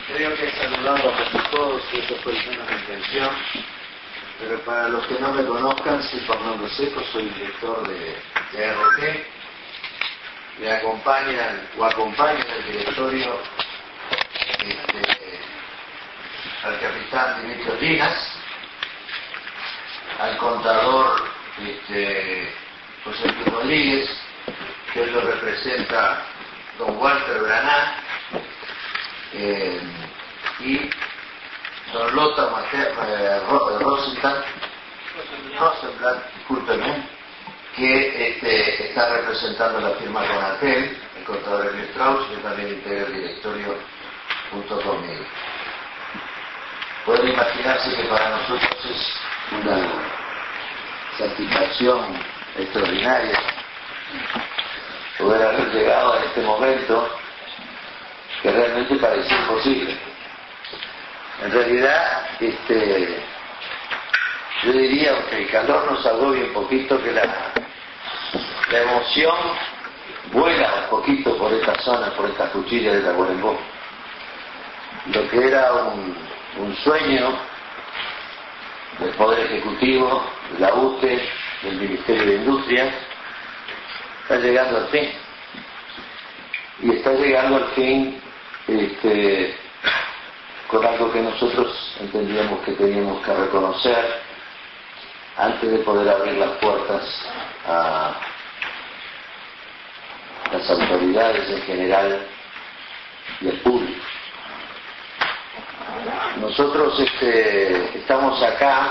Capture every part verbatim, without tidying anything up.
Creo que he saludado a casi todos y eso fue menos mi intención, pero para los que no me conozcan, soy Fernando Seco, soy director de, de R T. Me acompañan o acompañan el directorio este, al capitán Dimitrio Linas, al contador este, José Luis Rodríguez, que hoy lo representa don Walter Braná, eh, y don Lothar eh, Rosenthal, Rosenblatt, discúlpenme, que este, está representando la firma Conatel, el contador Emilio Strauss, que también integra el directorio junto conmigo. Pueden imaginarse que para nosotros es una satisfacción extraordinaria poder haber llegado a este momento que realmente parecía imposible. En realidad, este, yo diría, aunque el calor nos agobie un poquito, que la, la emoción vuela un poquito por esta zona, por estas cuchillas de Tacuarembó. Lo que era un, un sueño del Poder Ejecutivo, de la U T E, del Ministerio de Industria, está llegando al fin. Y está llegando al fin este, con algo que nosotros entendíamos que teníamos que reconocer antes de poder abrir las puertas a las autoridades en general y al público. Nosotros este, estamos acá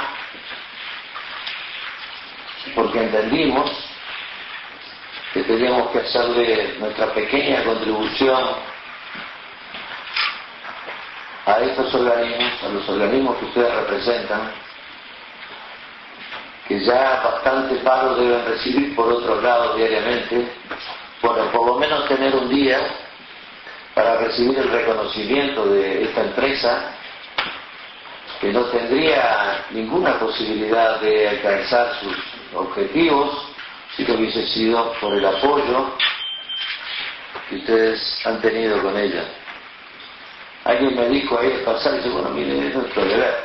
porque entendimos que teníamos que hacerle nuestra pequeña contribución a estos organismos, a los organismos que ustedes representan, que ya bastante paro deben recibir por otros lados diariamente, bueno, por lo menos tener un día para recibir el reconocimiento de esta empresa que no tendría ninguna posibilidad de alcanzar sus objetivos si no hubiese sido por el apoyo que ustedes han tenido con ella. Alguien me dijo ahí al pasar, y dice, bueno, mire, es nuestro deber.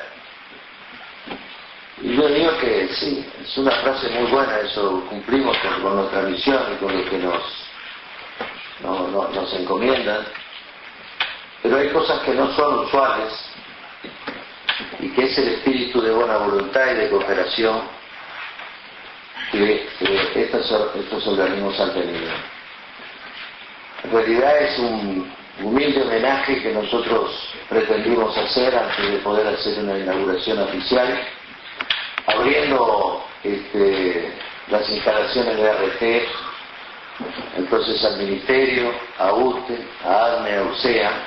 Y yo digo que sí, es una frase muy buena, eso cumplimos con, con nuestra misión y con lo que nos, no, no, nos encomiendan, pero hay cosas que no son usuales y que es el espíritu de buena voluntad y de cooperación que eh, estos, estos organismos han tenido. En realidad es un humilde homenaje que nosotros pretendimos hacer antes de poder hacer una inauguración oficial, abriendo este, las instalaciones de R T, entonces al Ministerio, a U T E, a A D M E, a U C E A,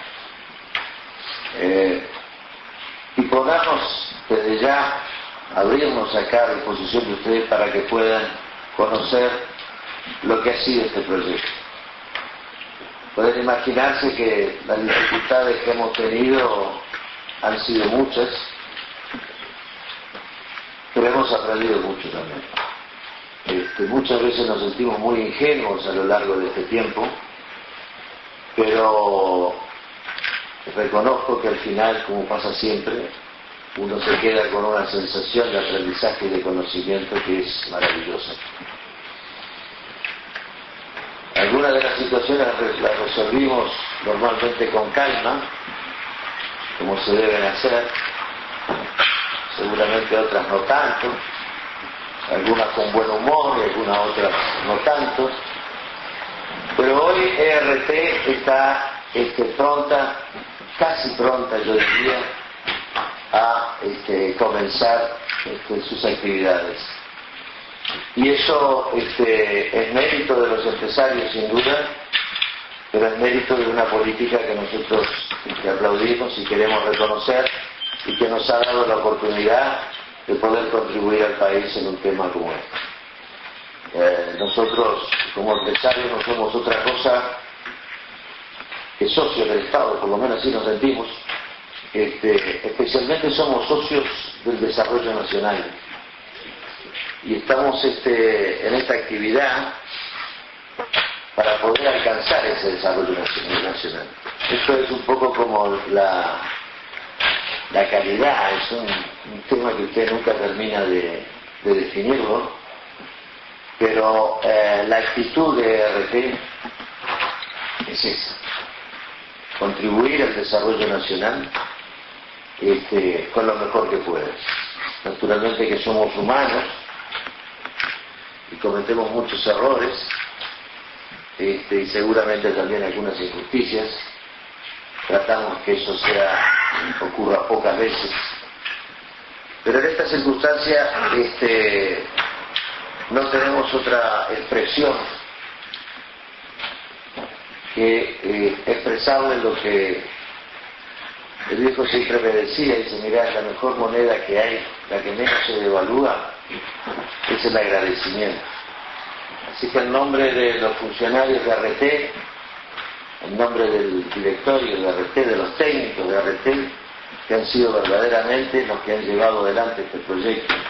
eh, y ponernos desde ya, abrirnos acá a disposición de ustedes para que puedan conocer lo que ha sido este proyecto. Pueden imaginarse que las dificultades que hemos tenido han sido muchas, pero hemos aprendido mucho también. Este, muchas veces nos sentimos muy ingenuos a lo largo de este tiempo, pero reconozco que al final, como pasa siempre, uno se queda con una sensación de aprendizaje y de conocimiento que es maravillosa. Algunas de las situaciones las resolvimos normalmente con calma, como se deben hacer, seguramente otras no tanto, algunas con buen humor y algunas otras no tanto, pero hoy E R T está este, pronta, casi pronta yo diría, a este, comenzar este, sus actividades. Y eso este, es mérito de los empresarios sin duda, pero es mérito de una política que nosotros este, aplaudimos y queremos reconocer y que nos ha dado la oportunidad de poder contribuir al país en un tema como este. Eh, nosotros como empresarios no somos otra cosa que socios del Estado, por lo menos así nos sentimos, este, especialmente somos socios del desarrollo nacional. Y estamos este, en esta actividad para poder alcanzar ese desarrollo nacional. Esto es un poco como la, la calidad, es un, un tema que usted nunca termina de, de definirlo, pero eh, la actitud de E R T es esa, contribuir al desarrollo nacional este, con lo mejor que pueda. Naturalmente que somos humanos y cometemos muchos errores, este, y seguramente también algunas injusticias. Tratamos que eso sea, ocurra pocas veces, pero en esta circunstancia este, no tenemos otra expresión que eh, expresarle lo que el viejo siempre me decía. Dice, mirá, la mejor moneda que hay, la que menos se devalúa, es el agradecimiento. Así que en nombre de los funcionarios de R T, en nombre del directorio de R T, de los técnicos de R T, que han sido verdaderamente los que han llevado adelante este proyecto,